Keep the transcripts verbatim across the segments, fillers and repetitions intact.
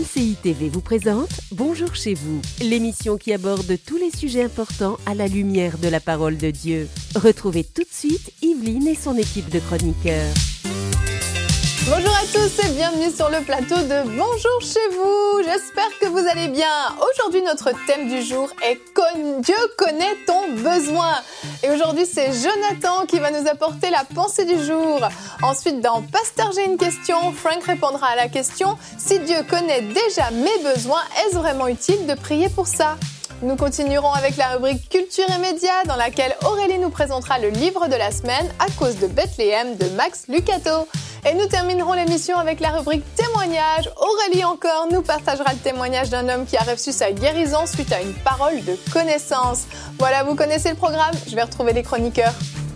M C I T V vous présente Bonjour chez vous, l'émission qui aborde tous les sujets importants à la lumière de la parole de Dieu. Retrouvez tout de suite Yveline et son équipe de chroniqueurs. Bonjour à tous et bienvenue sur le plateau de Bonjour chez vous. J'espère que vous allez bien. Aujourd'hui, notre thème du jour est Con- Dieu connaît ton besoin. Et aujourd'hui, c'est Jonathan qui va nous apporter la pensée du jour. Ensuite, dans Pasteur, j'ai une question, Frank répondra à la question si Dieu connaît déjà mes besoins, est-ce vraiment utile de prier pour ça? Nous continuerons avec la rubrique Culture et Médias dans laquelle Aurélie nous présentera le livre de la semaine à cause de Bethléem de Max Lucado. Et nous terminerons l'émission avec la rubrique Témoignages. Aurélie encore nous partagera le témoignage d'un homme qui a reçu sa guérison suite à une parole de connaissance. Voilà, vous connaissez le programme, je vais retrouver les chroniqueurs.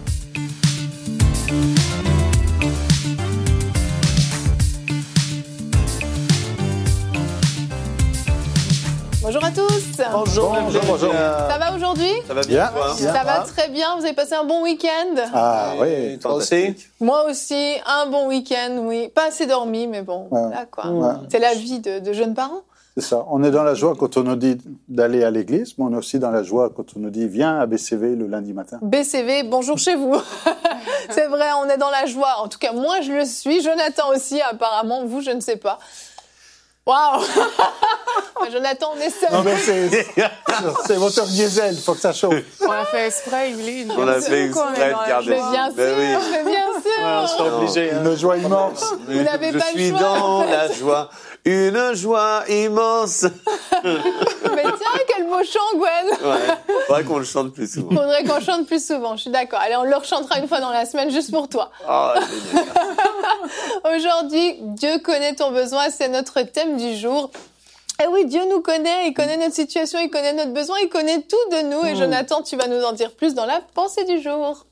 Bonjour à tous. Bonjour, bonjour, bonjour. Ça va aujourd'hui? Ça va bien, bien. Ça bien. va très bien. Vous avez passé un bon week-end? Ah oui, toi aussi? Moi aussi, un bon week-end, oui. Pas assez dormi, mais bon, ouais. là quoi. Ouais. C'est la vie de, de jeunes parents. C'est ça. On est dans la joie quand on nous dit d'aller à l'église, mais on est aussi dans la joie quand on nous dit viens à B C V le lundi matin. B C V, bonjour chez vous. C'est vrai, on est dans la joie. En tout cas, moi je le suis. Jonathan aussi, apparemment. Vous, je ne sais pas. Waouh. Jonathan, on est seul. Non mais c'est, c'est moteur diesel, il faut que ça chauffe. On a fait exprès, Yveline. On a fait exprès de garder Mais bien sûr, ben oui. mais bien sûr. Ouais, on sera obligé. Hein. Une joie immense. Vous n'avez Je pas suis le choix. dans En fait. la joie, une joie immense. Mais tiens, quel beau chant, Gwen. Ouais, faudrait qu'on le chante plus souvent. Faudrait qu'on chante plus souvent, je suis d'accord. Allez, on le rechantera une fois dans la semaine, juste pour toi. Oh, génial. Aujourd'hui, Dieu connaît ton besoin, c'est notre thème du jour. Et oui, Dieu nous connaît, il connaît notre situation, il connaît notre besoin, il connaît tout de nous. Et mmh. Jonathan, tu vas nous en dire plus dans la pensée du jour.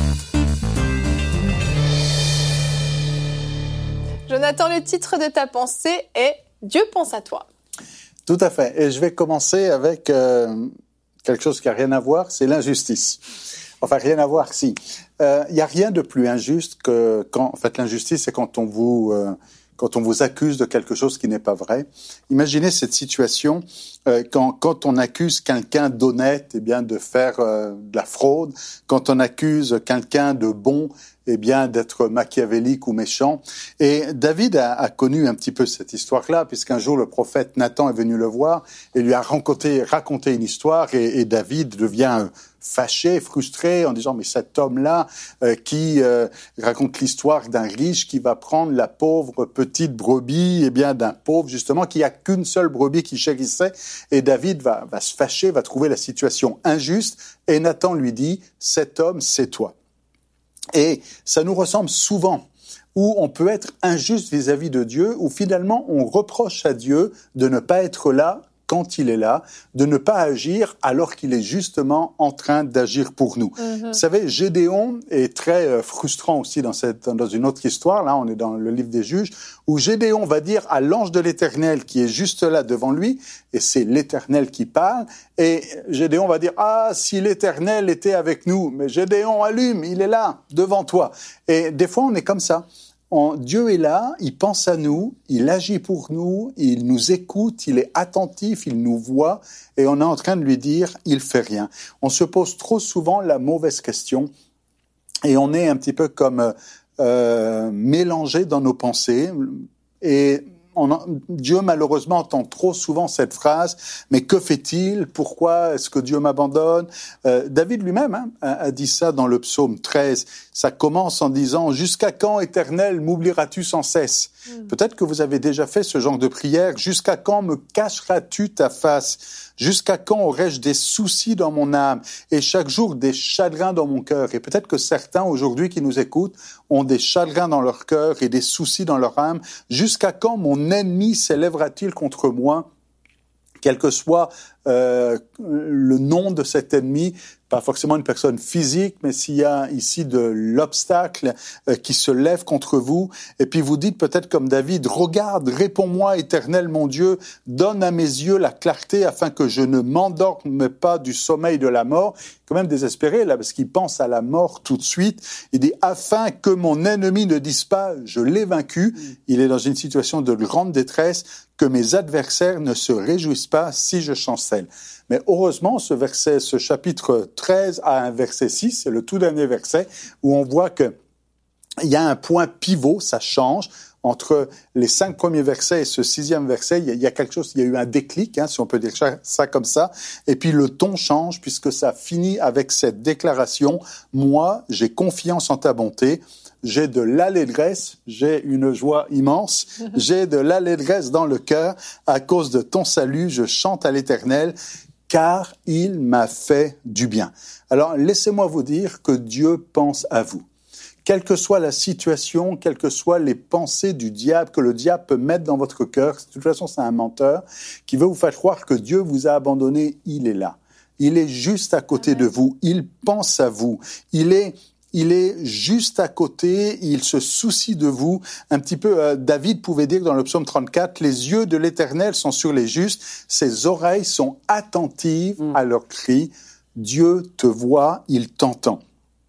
Jonathan, le titre de ta pensée est « Dieu pense à toi ». Tout à fait. Et je vais commencer avec euh, quelque chose qui n'a rien à voir, c'est l'injustice. Enfin, rien à voir, si. Il euh, n'y a rien de plus injuste que quand... En fait, l'injustice, c'est quand on vous... Euh, quand on vous accuse de quelque chose qui n'est pas vrai. Imaginez cette situation euh, quand, quand on accuse quelqu'un d'honnête, eh bien, de faire euh, de la fraude. Quand on accuse quelqu'un de bon, eh bien, d'être machiavélique ou méchant. Et David a, a connu un petit peu cette histoire-là, puisqu'un jour, le prophète Nathan est venu le voir et lui a raconté, raconté une histoire, et, et David devient fâché, frustré, en disant, mais cet homme-là euh, qui euh, raconte l'histoire d'un riche qui va prendre la pauvre petite brebis, eh bien, d'un pauvre, justement, qui a qu'une seule brebis qu'il chérissait, et David va, va se fâcher, va trouver la situation injuste, et Nathan lui dit, cet homme, c'est toi. Et ça nous ressemble souvent, où on peut être injuste vis-à-vis de Dieu, où finalement on reproche à Dieu de ne pas être là quand il est là, de ne pas agir alors qu'il est justement en train d'agir pour nous. Mm-hmm. Vous savez, Gédéon est très frustrant aussi dans, cette, dans une autre histoire, là on est dans le livre des Juges, où Gédéon va dire à l'ange de l'Éternel qui est juste là devant lui, et c'est l'Éternel qui parle, et Gédéon va dire « Ah, si l'Éternel était avec nous !» Mais Gédéon, allume, il est là, devant toi. Et des fois on est comme ça. On, Dieu est là, il pense à nous, il agit pour nous, il nous écoute, il est attentif, il nous voit, et on est en train de lui dire, il fait rien. On se pose trop souvent la mauvaise question, et on est un petit peu comme euh, mélangé dans nos pensées, et on a, Dieu malheureusement entend trop souvent cette phrase, mais que fait-il? Pourquoi est-ce que Dieu m'abandonne? euh, David lui-même hein, a, a dit ça dans le psaume treize. Ça commence en disant « Jusqu'à quand, Éternel, m'oublieras-tu sans cesse ?» mmh. Peut-être que vous avez déjà fait ce genre de prière. « Jusqu'à quand me cacheras-tu ta face? Jusqu'à quand aurais-je des soucis dans mon âme et chaque jour des chagrins dans mon cœur ?» Et peut-être que certains aujourd'hui qui nous écoutent ont des chagrins dans leur cœur et des soucis dans leur âme. « Jusqu'à quand mon ennemi s'élèvera-t-il contre moi ?» Quelle que soit euh, le nom de cet ennemi, pas forcément une personne physique, mais s'il y a ici de l'obstacle euh, qui se lève contre vous, et puis vous dites peut-être comme David, regarde, réponds-moi, Éternel mon Dieu, donne à mes yeux la clarté afin que je ne m'endorme pas du sommeil de la mort. Quand même désespéré là, parce qu'il pense à la mort tout de suite. Il dit, afin que mon ennemi ne dise pas, je l'ai vaincu. Mm. Il est dans une situation de grande détresse, que mes adversaires ne se réjouissent pas si je chancelle. Mais heureusement, ce verset, ce chapitre treize a un verset six, c'est le tout dernier verset, où on voit que il y a un point pivot, ça change. Entre les cinq premiers versets et ce sixième verset, il y a, il y a quelque chose, il y a eu un déclic, hein, si on peut dire ça comme ça. Et puis le ton change puisque ça finit avec cette déclaration. Moi, j'ai confiance en ta bonté. J'ai de l'allégresse, j'ai une joie immense. J'ai de l'allégresse dans le cœur. À cause de ton salut, je chante à l'Éternel, car il m'a fait du bien. Alors, laissez-moi vous dire que Dieu pense à vous. Quelle que soit la situation, quelles que soient les pensées du diable, que le diable peut mettre dans votre cœur, de toute façon c'est un menteur, qui veut vous faire croire que Dieu vous a abandonné, il est là. Il est juste à côté de vous, il pense à vous, il est... Il est juste à côté, il se soucie de vous. Un petit peu, euh, David pouvait dire dans le psaume trente-quatre, « Les yeux de l'Éternel sont sur les justes, ses oreilles sont attentives mm. à leurs cris. Dieu te voit, il t'entend. »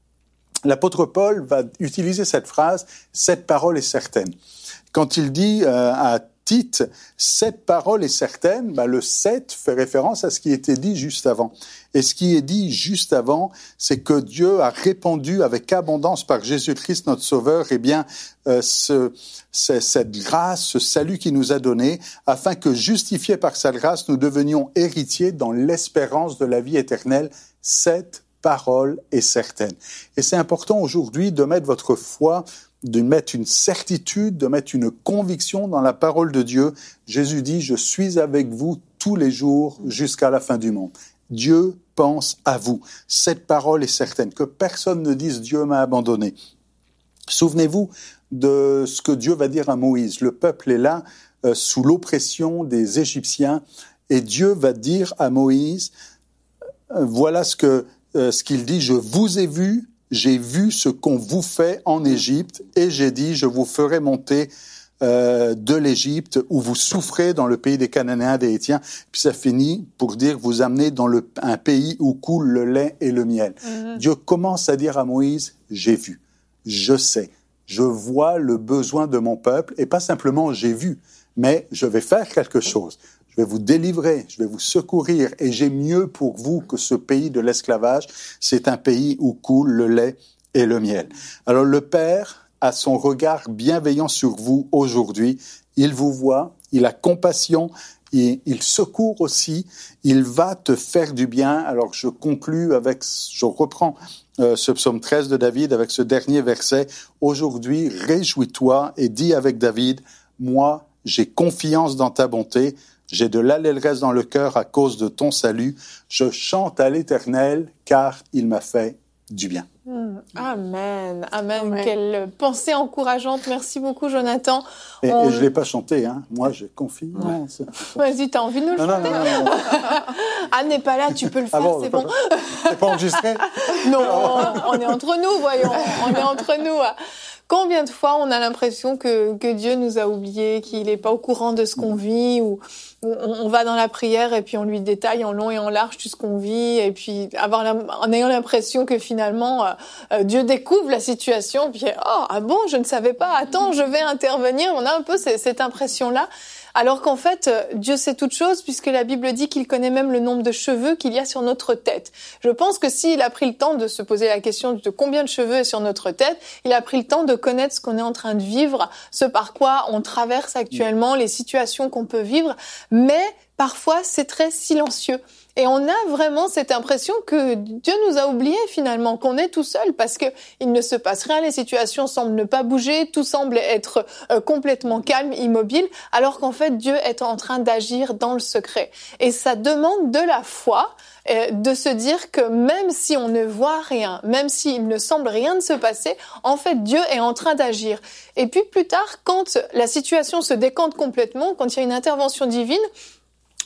L'apôtre Paul va utiliser cette phrase, « Cette parole est certaine ». Quand il dit euh, à Tite, cette parole est certaine, bah, le sept fait référence à ce qui était dit juste avant. Et ce qui est dit juste avant, c'est que Dieu a répandu avec abondance par Jésus-Christ notre Sauveur, eh bien, euh, ce, ce, cette grâce, ce salut qu'il nous a donné, afin que, justifiés par sa grâce, nous devenions héritiers dans l'espérance de la vie éternelle. Cette parole est certaine. Et c'est important aujourd'hui de mettre votre foi, de mettre une certitude, de mettre une conviction dans la parole de Dieu. Jésus dit, je suis avec vous tous les jours jusqu'à la fin du monde. Dieu pense à vous. Cette parole est certaine. Que personne ne dise Dieu m'a abandonné. Souvenez-vous de ce que Dieu va dire à Moïse. Le peuple est là, euh, sous l'oppression des Égyptiens, et Dieu va dire à Moïse, euh, voilà ce que euh, ce qu'il dit, je vous ai vu, j'ai vu ce qu'on vous fait en Égypte, et j'ai dit, je vous ferai monter euh, de l'Égypte, où vous souffrez dans le pays des Cananéens, des Hétiens. Puis ça finit pour dire, vous amenez dans le, un pays où coule le lait et le miel. Mm-hmm. Dieu commence à dire à Moïse, j'ai vu, je sais, je vois le besoin de mon peuple, et pas simplement j'ai vu, mais je vais faire quelque chose. Je vais vous délivrer, je vais vous secourir, et j'ai mieux pour vous que ce pays de l'esclavage. C'est un pays où coule le lait et le miel. Alors le Père a son regard bienveillant sur vous aujourd'hui. Il vous voit, il a compassion, il, il secourt aussi, il va te faire du bien. Alors je conclus avec, je reprends euh, ce psaume treize de David avec ce dernier verset. Aujourd'hui, réjouis-toi et dis avec David, moi, j'ai confiance dans ta bonté. J'ai de l'allégresse dans le cœur à cause de ton salut. Je chante à l'Éternel, car il m'a fait du bien. Mmh. Amen, amen. Amen. Quelle pensée encourageante. Merci beaucoup, Jonathan. Et, On... et je l'ai pas chanté, hein. Moi, j'ai confiance. Ouais. Vas-y, t'as envie de nous le non, chanter? Non, non, non, non. Anne n'est pas là, tu peux le faire, ah bon, c'est bon. C'est pas enregistré? Non, on est entre nous, voyons. On est entre nous. Combien de fois on a l'impression que, que Dieu nous a oubliés, qu'il n'est pas au courant de ce qu'on vit, ou on, on va dans la prière et puis on lui détaille en long et en large tout ce qu'on vit, et puis avoir la, en ayant l'impression que finalement euh, Dieu découvre la situation, puis oh ah bon, je ne savais pas, attends, je vais intervenir. On a un peu cette, cette impression-là. Alors qu'en fait, Dieu sait toutes choses, puisque la Bible dit qu'il connaît même le nombre de cheveux qu'il y a sur notre tête. Je pense que s'il a pris le temps de se poser la question de combien de cheveux est sur notre tête, il a pris le temps de connaître ce qu'on est en train de vivre, ce par quoi on traverse actuellement, les situations qu'on peut vivre, mais parfois c'est très silencieux. Et on a vraiment cette impression que Dieu nous a oubliés finalement, qu'on est tout seul, parce que il ne se passe rien, les situations semblent ne pas bouger, tout semble être euh, complètement calme, immobile, alors qu'en fait Dieu est en train d'agir dans le secret. Et ça demande de la foi, euh, de se dire que même si on ne voit rien, même s'il ne semble rien de se passer, en fait Dieu est en train d'agir. Et puis plus tard, quand la situation se décante complètement, quand il y a une intervention divine,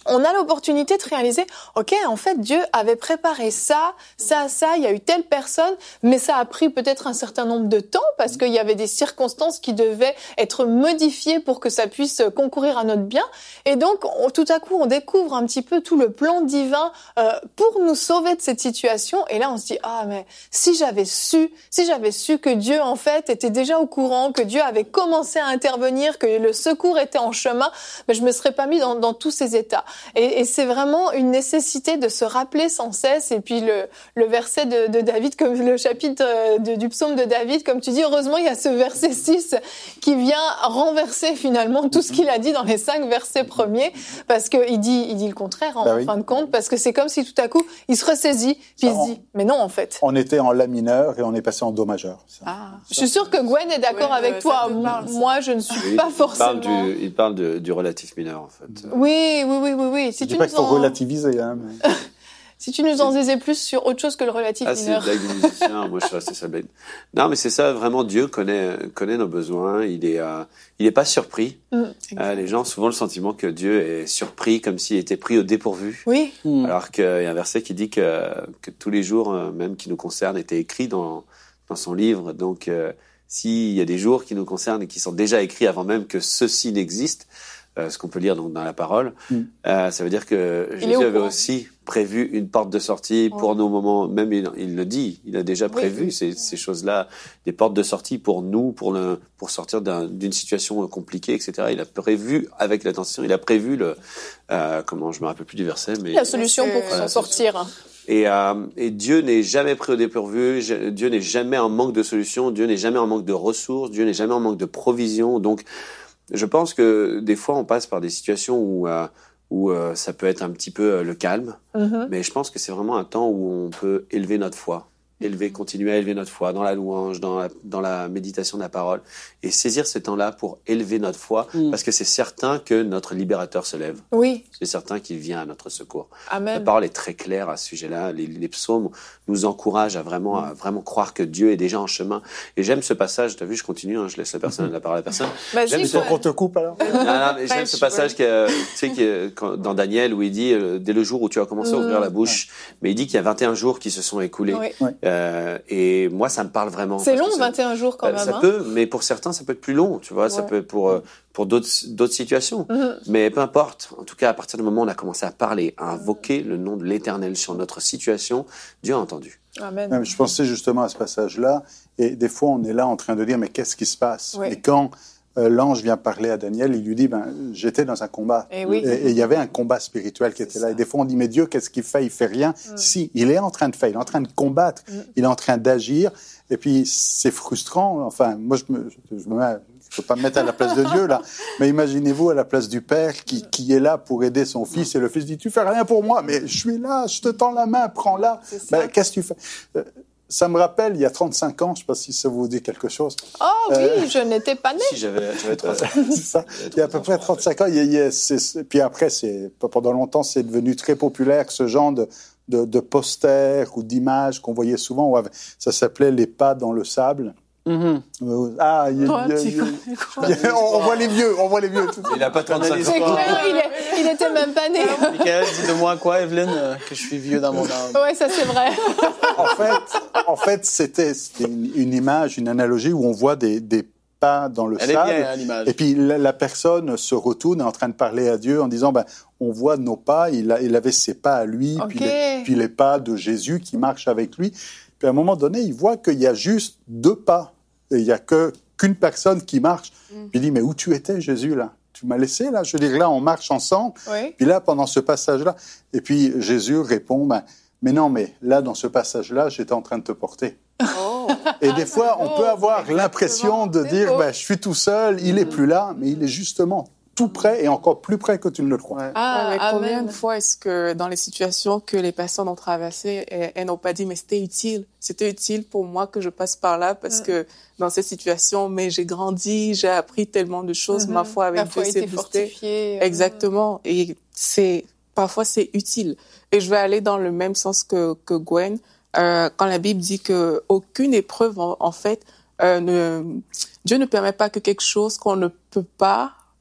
on a l'opportunité de réaliser, ok, en fait, Dieu avait préparé ça, ça, ça, il y a eu telle personne, mais ça a pris peut-être un certain nombre de temps parce qu'il y avait des circonstances qui devaient être modifiées pour que ça puisse concourir à notre bien. Et donc, on, tout à coup, on découvre un petit peu tout le plan divin euh, pour nous sauver de cette situation. Et là, on se dit, ah, mais si j'avais su, si j'avais su que Dieu, en fait, était déjà au courant, que Dieu avait commencé à intervenir, que le secours était en chemin, mais je me serais pas mis dans, dans tous ces états. Et, et c'est vraiment une nécessité de se rappeler sans cesse. Et puis le, le verset de, de David, comme le chapitre de, du psaume de David, comme tu dis, heureusement il y a ce verset six qui vient renverser finalement tout ce qu'il a dit dans les cinq versets premiers, parce que il dit, il dit le contraire en, bah oui. en fin de compte, parce que c'est comme si tout à coup il se ressaisit, puis ça, il se dit, mais non en fait. On était en la mineur et on est passé en do majeur. Ça. Ah. Je suis sûre que Gwen est d'accord ouais, avec euh, toi. Parle, Moi, je ne suis oui, pas forcément. Il parle du, il parle de, du relatif mineur en fait. Oui, oui, oui, oui, oui. Si je dis pas qu'il faut en... relativiser, hein. Mais... Si tu nous en disais plus sur autre chose que le relatif ah, mineur. Ah, c'est une blague du musicien. Moi, je suis resté sa blague. Non, mais c'est ça, vraiment, Dieu connaît, connaît nos besoins. Il est, euh, il est pas surpris. Mm, euh, les gens ont souvent le sentiment que Dieu est surpris, comme s'il était pris au dépourvu. Oui. Mm. Alors qu'il y a un verset qui dit que, que tous les jours, euh, même qui nous concernent, étaient écrits dans, dans son livre. Donc, euh, s'il y a des jours qui nous concernent et qui sont déjà écrits avant même que ceux-ci n'existent, Euh, ce qu'on peut lire donc dans la parole, mm. euh, ça veut dire que Jésus avait aussi prévu une porte de sortie pour ouais. nos moments, même il, il le dit, il a déjà prévu oui. ces, ces choses-là, des portes de sortie pour nous, pour, le, pour sortir d'un, d'une situation compliquée, et cetera. Il a prévu avec l'attention, il a prévu le, euh, comment, je me rappelle plus du verset, mais... La solution pour voilà, s'en sortir. Et, euh, et Dieu n'est jamais pris au dépourvu, Dieu n'est jamais en manque de solutions, Dieu n'est jamais en manque de ressources, Dieu n'est jamais en manque de provisions, donc je pense que des fois, on passe par des situations où, euh, où euh, ça peut être un petit peu euh, le calme, mm-hmm. mais je pense que c'est vraiment un temps où on peut élever notre foi, élever, continuer à élever notre foi dans la louange, dans la, dans la méditation de la parole, et saisir ce temps-là pour élever notre foi, mm. parce que c'est certain que notre libérateur se lève. Oui. C'est certain qu'il vient à notre secours. Amen. La parole est très claire à ce sujet-là. Les, les psaumes nous encouragent à vraiment, mm. à vraiment croire que Dieu est déjà en chemin. Et j'aime ce passage. T'as vu, je continue, hein, je laisse la personne, mm-hmm. la parole à la personne. Bah, j'aime ce qu'on te coupe alors. non, non, mais j'aime ce passage que, tu sais, que, quand, dans Daniel où il dit euh, dès le jour où tu as commencé mm. à ouvrir la bouche, ouais. mais il dit qu'il y a vingt et un jours qui se sont écoulés. Oui. Euh, et moi, ça me parle vraiment. C'est long, vingt et un jours quand euh, même. Ça hein. peut, mais pour certains, ça peut être plus long. Tu vois, ouais. ça peut être pour. Euh, pour d'autres, d'autres situations. Mm-hmm. Mais peu importe. En tout cas, à partir du moment où on a commencé à parler, à invoquer le nom de l'Éternel sur notre situation, Dieu a entendu. Amen. Je pensais justement à ce passage-là, et des fois, on est là en train de dire, mais qu'est-ce qui se passe? Oui. Et quand euh, l'ange vient parler à Daniel, il lui dit, ben, j'étais dans un combat. Et oui. Et il y avait un combat spirituel qui était là. Et des fois, on dit, mais Dieu, qu'est-ce qu'il fait? Il fait rien. Mm. Si, il est en train de faire, il est en train de combattre, mm. il est en train d'agir. Et puis, c'est frustrant. Enfin, moi, je me, je me mets... Je ne peux pas me mettre à la place de Dieu, là. Mais imaginez-vous à la place du père qui, qui est là pour aider son fils. Et le fils dit, tu fais rien pour moi. Mais je suis là, je te tends la main, prends-la. Ben, qu'est-ce que tu fais? euh, Ça me rappelle, il y a trente-cinq ans, je ne sais pas si ça vous dit quelque chose. Oh oui, euh, je n'étais pas née. Si, j'avais, j'avais trois ans. C'est ça. Il y a à peu près trente-cinq ans. Il y a, il y a, c'est, puis après, c'est, pendant longtemps, c'est devenu très populaire, ce genre de, de, de posters ou d'images qu'on voyait souvent. Où ça s'appelait « Les pas dans le sable ». Mm-hmm. Ah, il, Toi, il, il, il, il, on, on voit les vieux, on voit les vieux. Tout il n'a pas trente-cinq ans. C'est clair, il, est, il était même pas né. Michael, dis de moi quoi, Evelyne, euh, que je suis vieux dans mon âme. Ouais, ça c'est vrai. En fait, en fait, c'était, c'était une, une image, une analogie où on voit des, des pas dans le Elle sable. est bien, hein, l'image. Et puis la, la personne se retourne, est en train de parler à Dieu en disant, ben, on voit nos pas. Il, a, il avait ses pas à lui, okay. puis, les, puis les pas de Jésus qui marchent avec lui. Puis à un moment donné, il voit qu'il y a juste deux pas. Il n'y a que, qu'une personne qui marche. Mm. Puis il dit, mais où tu étais, Jésus, là? Tu m'as laissé, là? Je veux dire, là, on marche ensemble. Oui. Puis là, pendant ce passage-là, et puis Jésus répond, ben, mais non, mais là, dans ce passage-là, j'étais en train de te porter. Oh. Et des fois, on peut avoir l'impression de dire, ben, je suis tout seul, il n'est mm. plus là, mais il est justement tout près et encore plus près que tu ne le crois. Ah, mais combien de fois est-ce que dans les situations que les personnes ont traversées, elles, elles n'ont pas dit, mais c'était utile, c'était utile pour moi que je passe par là parce mm. que dans cette situation, mais j'ai grandi, j'ai appris tellement de choses, mm-hmm. ma foi avec Dieu s'est boostée. Exactement. Et c'est, parfois c'est utile. Et je vais aller dans le même sens que, que Gwen, euh, quand la Bible dit que aucune épreuve, en, en fait, euh, ne, Dieu ne permet pas que quelque chose qu'on ne peut pas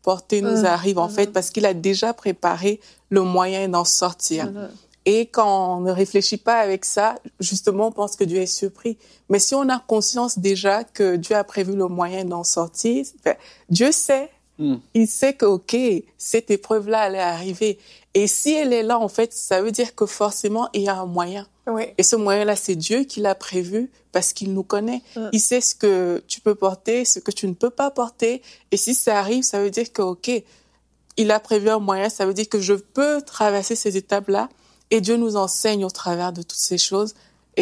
portée nous Mmh. arrive, en Mmh. fait, parce qu'il a déjà préparé le moyen d'en sortir. Mmh. Et quand on ne réfléchit pas avec ça, justement, on pense que Dieu est surpris. Mais si on a conscience déjà que Dieu a prévu le moyen d'en sortir, ben, Dieu sait. Mm. Il sait que, OK, cette épreuve-là, elle est arrivée. Et si elle est là, en fait, ça veut dire que forcément, il y a un moyen. Oui. Et ce moyen-là, c'est Dieu qui l'a prévu parce qu'il nous connaît. Mm. Il sait ce que tu peux porter, ce que tu ne peux pas porter. Et si ça arrive, ça veut dire que, OK, il a prévu un moyen. Ça veut dire que je peux traverser ces étapes-là. Et Dieu nous enseigne au travers de toutes ces choses.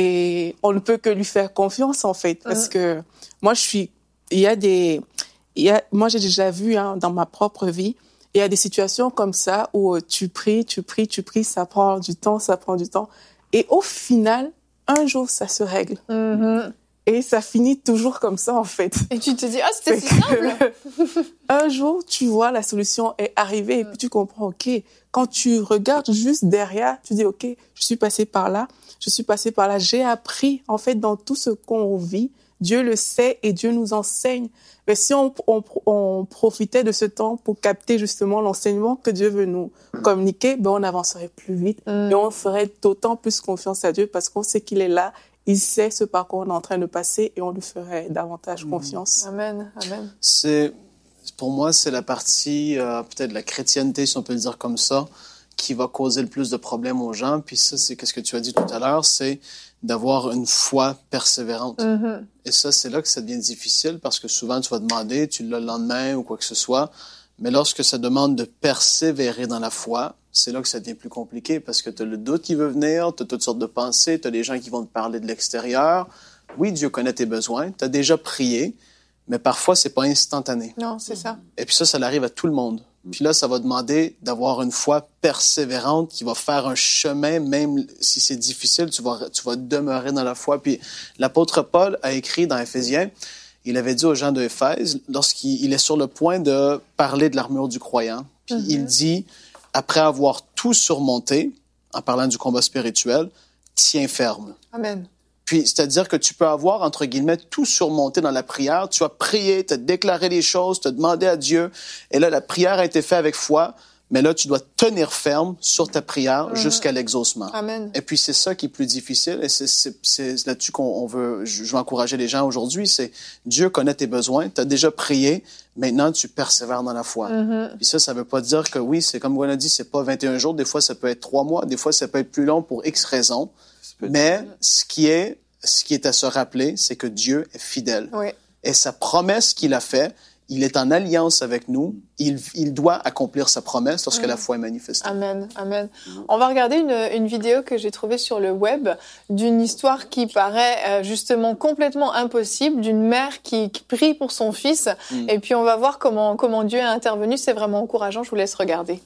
Et on ne peut que lui faire confiance, en fait. Parce mmh. que moi, je suis... Il y a des... Il y a... Moi, j'ai déjà vu, hein, dans ma propre vie, il y a des situations comme ça où tu pries, tu pries, tu pries, ça prend du temps, ça prend du temps. Et au final, un jour, ça se règle. Mmh. Et ça finit toujours comme ça, en fait. Et tu te dis, ah, c'était si simple. Un jour, tu vois, la solution est arrivée et puis tu comprends, OK, quand tu regardes juste derrière, tu dis, OK, je suis passé par là, je suis passé par là, j'ai appris, en fait, dans tout ce qu'on vit, Dieu le sait et Dieu nous enseigne. Mais si on, on, on profitait de ce temps pour capter justement l'enseignement que Dieu veut nous communiquer, ben on avancerait plus vite mmh. et on ferait d'autant plus confiance à Dieu parce qu'on sait qu'il est là. Il sait ce par quoi on est en train de passer et on lui ferait davantage mmh. confiance. Amen, amen. C'est, pour moi, c'est la partie, euh, peut-être de la chrétienté, si on peut le dire comme ça, qui va causer le plus de problèmes aux gens. Puis ça, c'est qu'est-ce que tu as dit tout à l'heure, c'est d'avoir une foi persévérante. Mm-hmm. Et ça, c'est là que ça devient difficile parce que souvent, tu vas demander, tu l'as le lendemain ou quoi que ce soit. Mais lorsque ça demande de persévérer dans la foi, c'est là que ça devient plus compliqué parce que tu as le doute qui veut venir, tu as toutes sortes de pensées, tu as des gens qui vont te parler de l'extérieur. Oui, Dieu connaît tes besoins, tu as déjà prié, mais parfois, c'est pas instantané. Non, c'est ça. Et puis ça, ça arrive à tout le monde. Puis là, ça va demander d'avoir une foi persévérante qui va faire un chemin, même si c'est difficile, tu vas, tu vas demeurer dans la foi. Puis l'apôtre Paul a écrit dans Éphésiens, il avait dit aux gens de Éphèse, lorsqu'il il est sur le point de parler de l'armure du croyant, puis mm-hmm. il dit, après avoir tout surmonté, en parlant du combat spirituel, tiens ferme. Amen. Puis, c'est-à-dire que tu peux avoir, entre guillemets, tout surmonté dans la prière. Tu as prié, tu as déclaré les choses, tu as demandé à Dieu. Et là, la prière a été faite avec foi. Mais là, tu dois tenir ferme sur ta prière mmh. jusqu'à l'exaucement. Amen. Et puis, c'est ça qui est plus difficile. Et c'est, c'est, c'est là-dessus qu'on on veut, je veux encourager les gens aujourd'hui. C'est Dieu connaît tes besoins. Tu as déjà prié. Maintenant, tu persévères dans la foi. Mmh. Puis ça, ça veut pas dire que oui, c'est comme on a dit, c'est pas vingt et un jours. Des fois, ça peut être trois mois. Des fois, ça peut être plus long pour X raisons. Mais ce qui est, ce qui est à se rappeler, c'est que Dieu est fidèle. Oui. Et sa promesse qu'il a faite, il est en alliance avec nous. Il, il doit accomplir sa promesse lorsque mmh. la foi est manifestée. Amen, amen. Mmh. On va regarder une, une vidéo que j'ai trouvée sur le web d'une histoire qui paraît euh, justement complètement impossible, d'une mère qui, qui prie pour son fils. Mmh. Et puis on va voir comment, comment Dieu a intervenu. C'est vraiment encourageant. Je vous laisse regarder.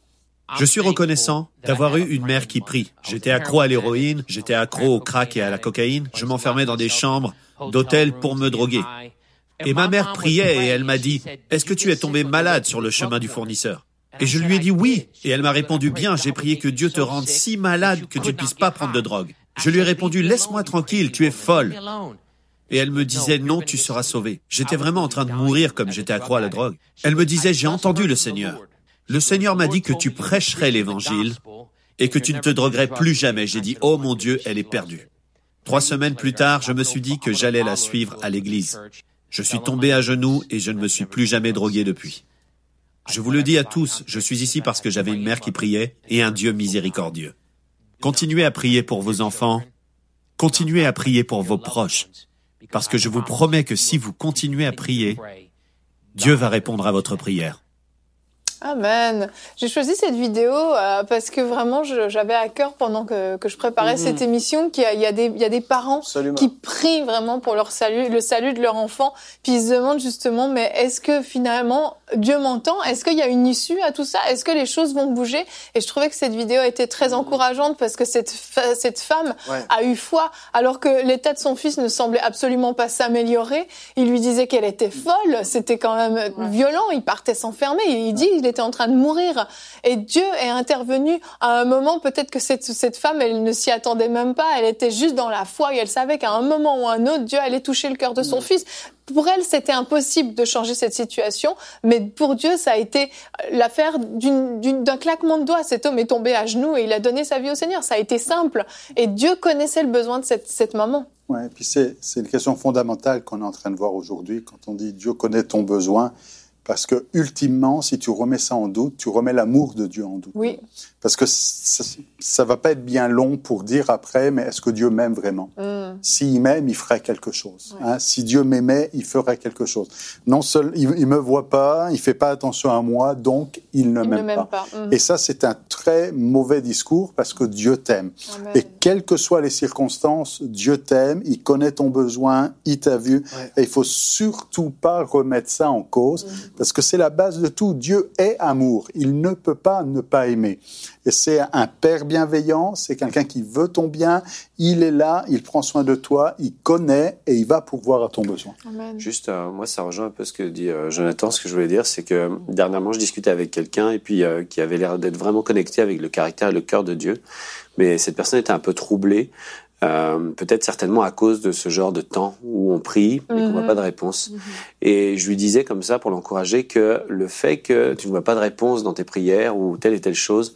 Je suis reconnaissant d'avoir eu une mère qui prie. J'étais accro à l'héroïne, j'étais accro au crack et à la cocaïne. Je m'enfermais dans des chambres d'hôtel pour me droguer. Et ma mère priait et elle m'a dit « Est-ce que tu es tombé malade sur le chemin du fournisseur ?» Et je lui ai dit « Oui ». Et elle m'a répondu « Bien, j'ai prié que Dieu te rende si malade que tu ne puisses pas prendre de drogue. » Je lui ai répondu « Laisse-moi tranquille, tu es folle. » Et elle me disait « Non, tu seras sauvée. » J'étais vraiment en train de mourir comme j'étais accro à la drogue. Elle me disait « J'ai entendu le Seigneur. Le Seigneur m'a dit que tu prêcherais l'Évangile et que tu ne te droguerais plus jamais. » J'ai dit « Oh mon Dieu, elle est perdue. » Trois semaines plus tard, je me suis dit que j'allais la suivre à l'église. Je suis tombé à genoux et je ne me suis plus jamais drogué depuis. Je vous le dis à tous, je suis ici parce que j'avais une mère qui priait et un Dieu miséricordieux. Continuez à prier pour vos enfants, continuez à prier pour vos proches, parce que je vous promets que si vous continuez à prier, Dieu va répondre à votre prière. Amen. J'ai choisi cette vidéo euh, parce que vraiment je, j'avais à cœur pendant que, que je préparais mmh. cette émission qu'il y a, il y a des il y a des parents Absolument. Qui prient vraiment pour leur salut, le salut de leur enfant, puis ils se demandent justement mais est-ce que finalement Dieu m'entend? Est-ce qu'il y a une issue à tout ça? Est-ce que les choses vont bouger? Et je trouvais que cette vidéo était très encourageante parce que cette fa- cette femme ouais. a eu foi alors que l'état de son fils ne semblait absolument pas s'améliorer. Il lui disait qu'elle était folle, c'était quand même ouais. violent. Il partait s'enfermer. Il dit il était en train de mourir. Et Dieu est intervenu à un moment, peut-être que cette, cette femme, elle ne s'y attendait même pas, elle était juste dans la foi et elle savait qu'à un moment ou un autre, Dieu allait toucher le cœur de son mmh. fils. Pour elle, c'était impossible de changer cette situation, mais pour Dieu, ça a été l'affaire d'une, d'une, d'un claquement de doigts. Cet homme est tombé à genoux et il a donné sa vie au Seigneur. Ça a été simple. Et Dieu connaissait le besoin de cette, cette maman. Ouais, et puis c'est, c'est une question fondamentale qu'on est en train de voir aujourd'hui quand on dit Dieu connaît ton besoin. Parce que, ultimement, si tu remets ça en doute, tu remets l'amour de Dieu en doute. Oui. Parce que ça, ça va pas être bien long pour dire après, mais est-ce que Dieu m'aime vraiment? Mm. S'il m'aime, il ferait quelque chose. Oui. Hein? Si Dieu m'aimait, il ferait quelque chose. Non seul, il, il me voit pas, il fait pas attention à moi, donc il ne, il m'aime, ne m'aime pas. pas. Mm. Et ça, c'est un très mauvais discours parce que Dieu t'aime. Amen. Et quelles que soient les circonstances, Dieu t'aime, il connaît ton besoin, il t'a vu. Ouais. Et il faut surtout pas remettre ça en cause. Mm. Parce que c'est la base de tout. Dieu est amour. Il ne peut pas ne pas aimer. Et c'est un père bienveillant, c'est quelqu'un qui veut ton bien. Il est là, il prend soin de toi, il connaît et il va pourvoir à ton besoin. Amen. Juste, euh, moi, ça rejoint un peu ce que dit euh, Jonathan. Ce que je voulais dire, c'est que euh, dernièrement, je discutais avec quelqu'un et puis euh, qui avait l'air d'être vraiment connecté avec le caractère et le cœur de Dieu. Mais cette personne était un peu troublée. Euh, peut-être certainement à cause de ce genre de temps où on prie et qu'on voit pas de réponse. Mm-hmm. Et je lui disais comme ça pour l'encourager que le fait que tu ne vois pas de réponse dans tes prières ou telle et telle chose,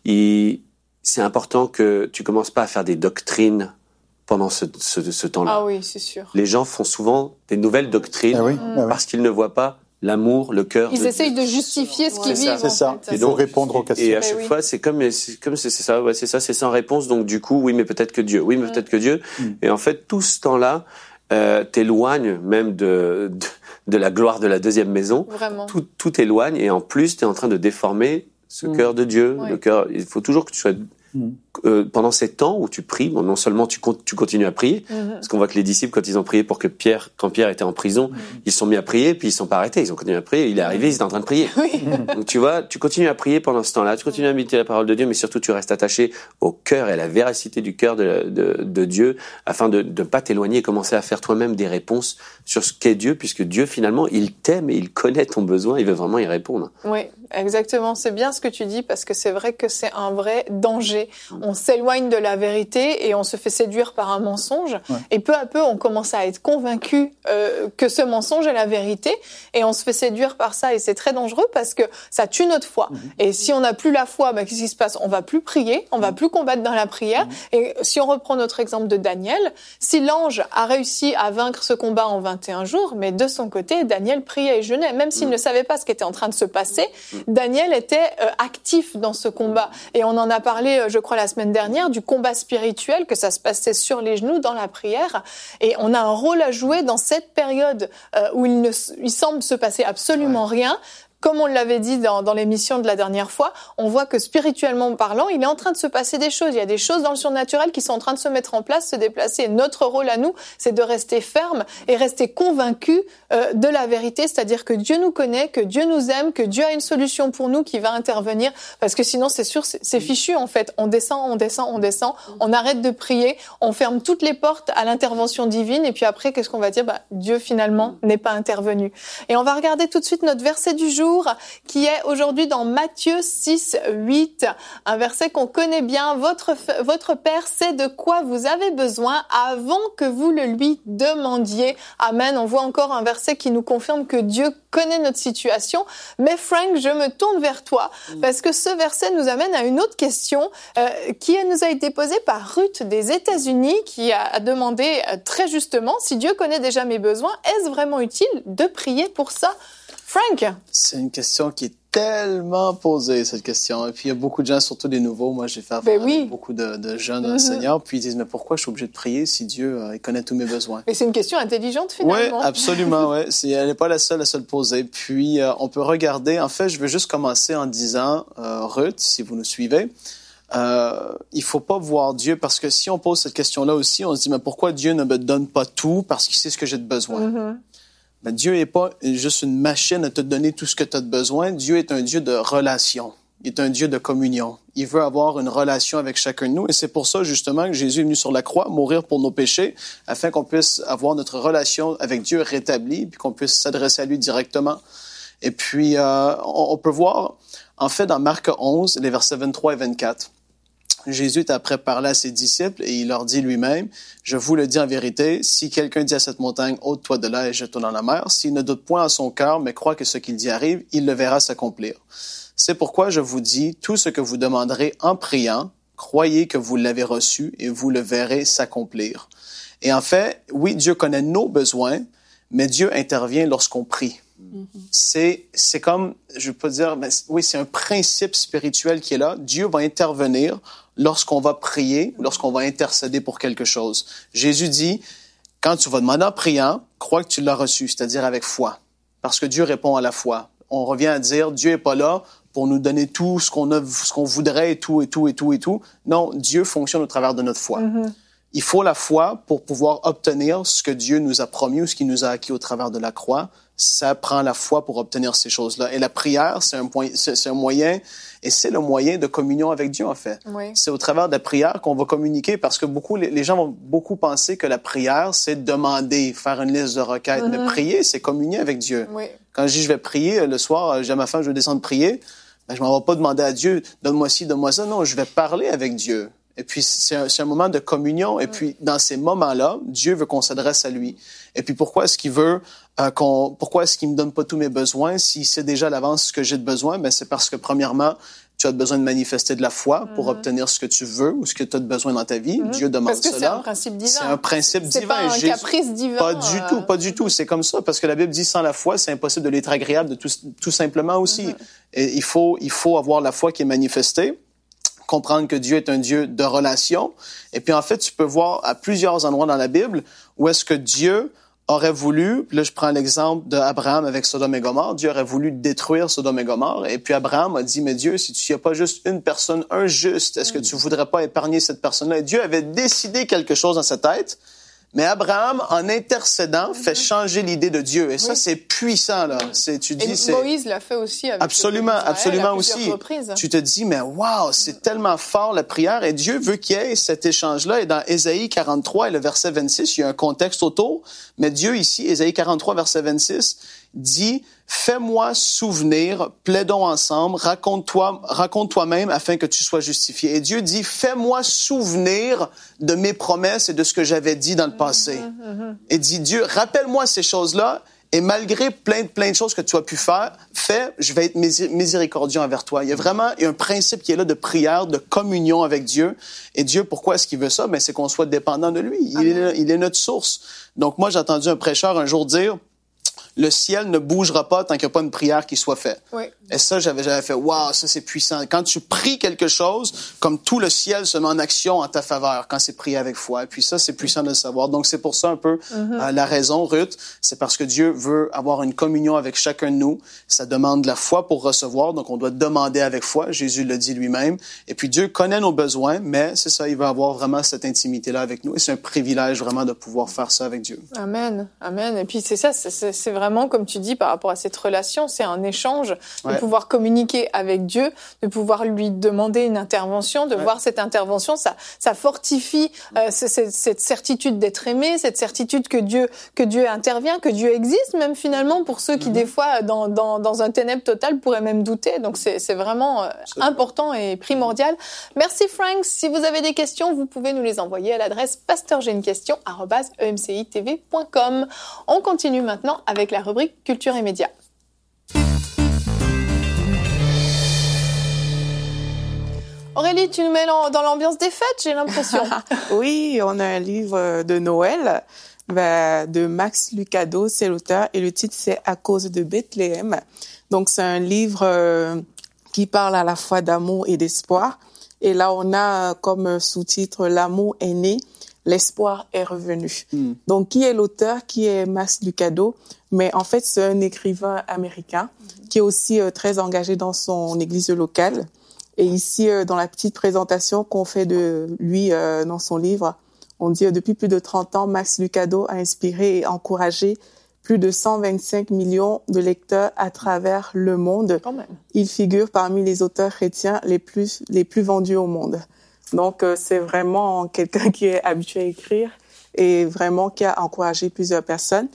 il, c'est important que tu commences pas à faire des doctrines pendant ce, ce, ce temps-là. Ah oui, c'est sûr. Les gens font souvent des nouvelles doctrines ah oui, mm. ah oui. parce qu'ils ne voient pas l'amour, le cœur. Ils de essayent Dieu. de justifier ce ouais, qu'ils vivent. C'est ça. En fait. Et donc répondre aux questions. Et à chaque oui. fois, c'est comme, c'est comme, c'est, c'est ça, ouais, c'est ça, c'est sans réponse. Donc du coup, oui, mais peut-être que Dieu. Oui, mais mmh. peut-être que Dieu. Mmh. Et en fait, tout ce temps-là euh, t'éloigne même de, de de la gloire de la deuxième maison. Vraiment. Tout tout t'éloigne et en plus, t'es en train de déformer ce mmh. cœur de Dieu. Oui. Le cœur. Il faut toujours que tu sois Mmh. Euh, pendant ces temps où tu pries, bon, non seulement tu, tu continues à prier, mmh. parce qu'on voit que les disciples, quand ils ont prié pour que Pierre, quand Pierre était en prison, mmh. ils se sont mis à prier, puis ils sont pas arrêtés, ils ont continué à prier. Il est arrivé, ils étaient en train de prier. Oui. Donc tu vois, tu continues à prier pendant ce temps-là, tu continues à méditer la parole de Dieu, mais surtout tu restes attaché au cœur et à la véracité du cœur de, de, de Dieu, afin de ne pas t'éloigner et commencer à faire toi-même des réponses sur ce qu'est Dieu, puisque Dieu finalement, il t'aime et il connaît ton besoin, il veut vraiment y répondre. Oui, exactement. C'est bien ce que tu dis, parce que c'est vrai que c'est un vrai danger. On s'éloigne de la vérité et on se fait séduire par un mensonge. Ouais. Et peu à peu, on commence à être convaincu euh, que ce mensonge est la vérité. Et on se fait séduire par ça. Et c'est très dangereux parce que ça tue notre foi. Mmh. Et si on n'a plus la foi, bah, qu'est-ce qui se passe? On va plus prier, on va plus combattre dans la prière. Mmh. Et si on reprend notre exemple de Daniel, si l'ange a réussi à vaincre ce combat en vingt et un jours, mais de son côté, Daniel priait et jeûnait. Même s'il mmh. ne savait pas ce qui était en train de se passer, mmh. Daniel était euh, actif dans ce combat. Et on en a parlé, euh, je crois, la semaine dernière, du combat spirituel, que ça se passait sur les genoux dans la prière. Et on a un rôle à jouer dans cette période euh, où il, ne, il semble se passer absolument ouais. rien. Comme on l'avait dit dans, dans l'émission de la dernière fois, on voit que spirituellement parlant, il est en train de se passer des choses. Il y a des choses dans le surnaturel qui sont en train de se mettre en place, se déplacer. Et notre rôle à nous, c'est de rester ferme et rester convaincu euh, de la vérité, c'est-à-dire que Dieu nous connaît, que Dieu nous aime, que Dieu a une solution pour nous qui va intervenir. Parce que sinon, c'est sûr, c'est, c'est fichu en fait. On descend, on descend, on descend, on arrête de prier, on ferme toutes les portes à l'intervention divine. Et puis après, qu'est-ce qu'on va dire? Bah, Dieu finalement n'est pas intervenu. Et on va regarder tout de suite notre verset du jour, qui est aujourd'hui dans Matthieu six, huit, un verset qu'on connaît bien. Votre, votre Père sait de quoi vous avez besoin avant que vous le lui demandiez. Amen. On voit encore un verset qui nous confirme que Dieu connaît notre situation. Mais Frank, je me tourne vers toi parce que ce verset nous amène à une autre question euh, qui nous a été posée par Ruth des États-Unis, qui a demandé euh, très justement, si Dieu connaît déjà mes besoins, est-ce vraiment utile de prier pour ça? Frank? C'est une question qui est tellement posée, cette question. Et puis, il y a beaucoup de gens, surtout des nouveaux. Moi, j'ai fait affaire ben oui. avec beaucoup de, de jeunes mm-hmm. enseignants. Puis, ils disent, mais pourquoi je suis obligé de prier si Dieu euh, il connaît tous mes besoins? Et c'est une question intelligente, finalement. Oui, absolument. Ouais. C'est, elle n'est pas la seule à se le poser. Puis, euh, on peut regarder. En fait, je veux juste commencer en disant, euh, Ruth, si vous nous suivez, euh, il faut pas voir Dieu, parce que si on pose cette question-là aussi, on se dit, mais pourquoi Dieu ne me donne pas tout? Parce qu'il sait ce que j'ai de besoin. Mm-hmm. Ben, Dieu n'est pas juste une machine à te donner tout ce que tu as de besoin. Dieu est un Dieu de relation. Il est un Dieu de communion. Il veut avoir une relation avec chacun de nous. Et c'est pour ça, justement, que Jésus est venu sur la croix, mourir pour nos péchés, afin qu'on puisse avoir notre relation avec Dieu rétablie, puis qu'on puisse s'adresser à lui directement. Et puis, euh, on, on peut voir, en fait, dans Marc onze, les versets vingt-trois et vingt-quatre, Jésus est après parlé à ses disciples et il leur dit lui-même, « Je vous le dis en vérité, si quelqu'un dit à cette montagne, ôte-toi de là et jette-toi dans la mer, s'il ne doute point en son cœur, mais croit que ce qu'il dit arrive, il le verra s'accomplir. C'est pourquoi je vous dis, tout ce que vous demanderez en priant, croyez que vous l'avez reçu et vous le verrez s'accomplir. » Et en fait, oui, Dieu connaît nos besoins, mais Dieu intervient lorsqu'on prie. Mm-hmm. C'est, c'est comme, je peux dire, mais oui, c'est un principe spirituel qui est là. Dieu va intervenir lorsqu'on va prier, lorsqu'on va intercéder pour quelque chose. Jésus dit, quand tu vas demander en priant, crois que tu l'as reçu, c'est-à-dire avec foi. Parce que Dieu répond à la foi. On revient à dire, Dieu est pas là pour nous donner tout ce qu'on a, ce qu'on voudrait et tout, et tout, et tout, et tout. Non, Dieu fonctionne au travers de notre foi. Mm-hmm. Il faut la foi pour pouvoir obtenir ce que Dieu nous a promis ou ce qu'il nous a acquis au travers de la croix. Ça prend la foi pour obtenir ces choses-là. Et la prière, c'est un, point, c'est, c'est un moyen, et c'est le moyen de communion avec Dieu, en fait. Oui. C'est au travers de la prière qu'on va communiquer, parce que beaucoup, les, les gens vont beaucoup penser que la prière, c'est demander, faire une liste de requêtes. Mm-hmm. Mais prier, c'est communier avec Dieu. Oui. Quand je dis je vais prier, le soir, j'ai à ma femme, je vais descendre prier, ben, je m'en vais pas demander à Dieu, donne-moi ci, donne-moi ça. Non, je vais parler avec Dieu. Et puis, c'est un, c'est un moment de communion. Et puis, dans ces moments-là, Dieu veut qu'on s'adresse à lui. Et puis, pourquoi est-ce qu'il veut euh, qu'on... Pourquoi est-ce qu'il me donne pas tous mes besoins? S'il sait déjà à l'avance ce que j'ai de besoin, ben c'est parce que, premièrement, tu as besoin de manifester de la foi pour mm-hmm. obtenir ce que tu veux ou ce que tu as de besoin dans ta vie. Mm-hmm. Dieu demande cela. Parce que cela. C'est un principe divin. C'est un principe c'est divin. C'est pas un Jésus... caprice divin. Pas du euh... tout, pas du tout. C'est comme ça. Parce que la Bible dit, sans la foi, c'est impossible de l'être agréable de tout, tout simplement aussi. Mm-hmm. Et il faut, il faut avoir la foi qui est manifestée. Comprendre que Dieu est un Dieu de relation. Et puis, en fait, tu peux voir à plusieurs endroits dans la Bible où est-ce que Dieu aurait voulu, là, je prends l'exemple d'Abraham avec Sodome et Gomorrhe, Dieu aurait voulu détruire Sodome et Gomorrhe. Et puis, Abraham a dit, mais Dieu, si tu n'y as pas juste une personne, un juste, est-ce que tu voudrais pas épargner cette personne-là? Et Dieu avait décidé quelque chose dans sa tête. Mais Abraham, en intercédant, mm-hmm. fait changer l'idée de Dieu. Et oui. ça, c'est puissant, là. C'est, tu dis, et c'est... Moïse l'a fait aussi avec Absolument, Israël, absolument aussi. Reprises. Tu te dis, mais wow, c'est mm-hmm. tellement fort la prière. Et Dieu veut qu'il y ait cet échange-là. Et dans Ésaïe quarante-trois et le verset vingt-six, il y a un contexte autour. Mais Dieu ici, Ésaïe quarante-trois, verset vingt-six, dit, fais-moi souvenir, plaidons ensemble, raconte-toi, raconte toi-même afin que tu sois justifié. Et Dieu dit, fais-moi souvenir de mes promesses et de ce que j'avais dit dans le passé. Mm-hmm, mm-hmm. Et dit, Dieu, rappelle-moi ces choses-là. Et malgré plein de, plein de choses que tu as pu faire, fais, je vais être miséricordieux envers toi. Il y a vraiment il y a un principe qui est là de prière, de communion avec Dieu. Et Dieu, pourquoi est-ce qu'il veut ça? Ben, c'est qu'on soit dépendant de lui. Il est, il est notre source. Donc, moi, j'ai entendu un prêcheur un jour dire, le ciel ne bougera pas tant qu'il n'y a pas une prière qui soit faite. Oui. Et ça, j'avais, j'avais fait, waouh, ça c'est puissant. Quand tu pries quelque chose, comme tout le ciel se met en action en ta faveur quand c'est prié avec foi. Et puis ça, c'est puissant de le savoir. Donc c'est pour ça un peu mm-hmm. euh, la raison, Ruth, c'est parce que Dieu veut avoir une communion avec chacun de nous. Ça demande de la foi pour recevoir, donc on doit demander avec foi. Jésus le dit lui-même. Et puis Dieu connaît nos besoins, mais c'est ça, il veut avoir vraiment cette intimité-là avec nous. Et c'est un privilège vraiment de pouvoir faire ça avec Dieu. Amen, amen. Et puis c'est ça, c'est, c'est, c'est vraiment comme tu dis par rapport à cette relation, c'est un échange. Ouais. De pouvoir communiquer avec Dieu, de pouvoir lui demander une intervention, de ouais. voir cette intervention, ça, ça fortifie euh, cette, cette certitude d'être aimé, cette certitude que Dieu, que Dieu intervient, que Dieu existe, même finalement pour ceux qui mm-hmm. des fois dans, dans, dans un ténèbre total pourraient même douter. Donc c'est, c'est vraiment euh, important et primordial. Merci Frank. Si vous avez des questions, vous pouvez nous les envoyer à l'adresse pasteur j'ai une question arobase e m c i t v point com. On continue maintenant avec la rubrique Culture et Médias. Aurélie, tu nous mets dans l'ambiance des fêtes, j'ai l'impression. Oui, on a un livre de Noël de Max Lucado, c'est l'auteur, et le titre c'est « À cause de Bethléem ». Donc, c'est un livre qui parle à la fois d'amour et d'espoir. Et là, on a comme sous-titre « L'amour est né, l'espoir est revenu mm. ». Donc, qui est l'auteur? Qui est Max Lucado? Mais en fait, c'est un écrivain américain mm. qui est aussi très engagé dans son église locale. Et ici, euh, dans la petite présentation qu'on fait de lui euh, dans son livre, on dit euh, depuis plus de trente ans, Max Lucado a inspiré et encouragé plus de cent vingt-cinq millions de lecteurs à travers le monde. Quand même. Il figure parmi les auteurs chrétiens les plus les plus vendus au monde. Donc, euh, c'est vraiment quelqu'un qui est habitué à écrire et vraiment qui a encouragé plusieurs personnes.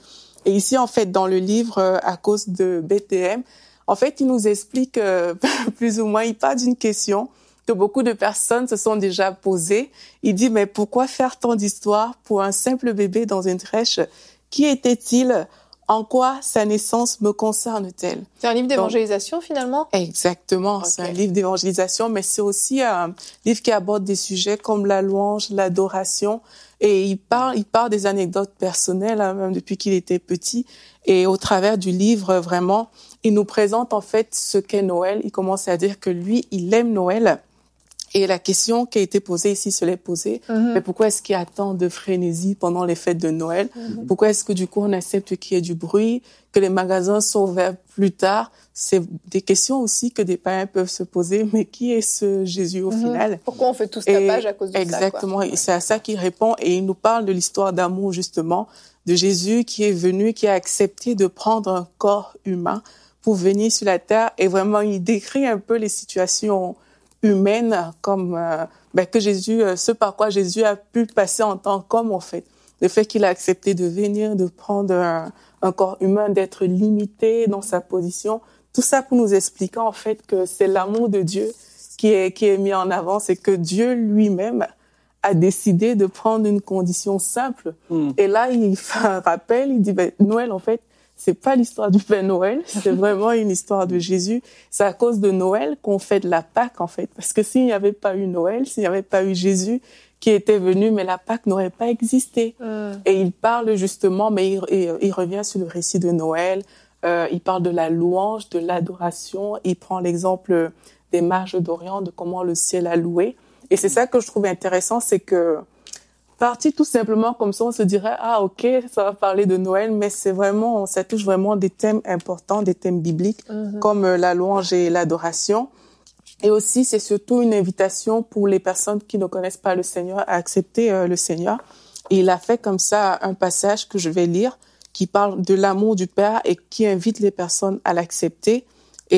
Et ici, en fait, dans le livre, euh, à cause de Bethléem, en fait, il nous explique euh, plus ou moins, il part d'une question que beaucoup de personnes se sont déjà posées. Il dit, mais pourquoi faire tant d'histoires pour un simple bébé dans une crèche? Qui était-il? En quoi sa naissance me concerne-t-elle? C'est un livre d'évangélisation, Donc, finalement? Exactement, okay. C'est un livre d'évangélisation, mais c'est aussi un livre qui aborde des sujets comme la louange, l'adoration, et il parle, il parle des anecdotes personnelles, hein, même depuis qu'il était petit, et au travers du livre, vraiment, il nous présente en fait ce qu'est Noël. Il commence à dire que lui, il aime Noël. Et la question qui a été posée ici se l'est posée. Mm-hmm. Mais pourquoi est-ce qu'il y a tant de frénésie pendant les fêtes de Noël? Mm-hmm. Pourquoi est-ce que du coup on accepte qu'il y ait du bruit, que les magasins sont ouverts plus tard? C'est des questions aussi que des parents peuvent se poser. Mais qui est ce Jésus au mm-hmm. final? Pourquoi on fait tous tapage à cause de exactement, ça? Exactement. Et c'est à ça qu'il répond. Et il nous parle de l'histoire d'amour justement, de Jésus qui est venu, qui a accepté de prendre un corps humain pour venir sur la terre. Et vraiment, il décrit un peu les situations humaine, comme euh, ben, que Jésus, euh, ce par quoi Jésus a pu passer en tant qu'homme, en fait. Le fait qu'il a accepté de venir, de prendre un, un corps humain, d'être limité dans sa position, tout ça pour nous expliquer, en fait, que c'est l'amour de Dieu qui est, qui est mis en avant, c'est que Dieu lui-même a décidé de prendre une condition simple. Mm. Et là, il fait un rappel, il dit, ben, Noël, en fait, c'est pas l'histoire du Père Noël, c'est vraiment une histoire de Jésus. C'est à cause de Noël qu'on fête la Pâque, en fait. Parce que s'il n'y avait pas eu Noël, s'il n'y avait pas eu Jésus qui était venu, mais la Pâque n'aurait pas existé. Mm. Et il parle justement, mais il, il, il revient sur le récit de Noël, euh, il parle de la louange, de l'adoration, il prend l'exemple des marges d'Orient, de comment le ciel a loué. Et c'est ça que je trouve intéressant, c'est que parti tout simplement comme ça, on se dirait, ah, ok, ça va parler de Noël, mais c'est vraiment, ça touche vraiment des thèmes importants, des thèmes bibliques, mm-hmm. comme euh, la louange et l'adoration. Et aussi, c'est surtout une invitation pour les personnes qui ne connaissent pas le Seigneur à accepter euh, le Seigneur. Et il a fait comme ça un passage que je vais lire, qui parle de l'amour du Père et qui invite les personnes à l'accepter.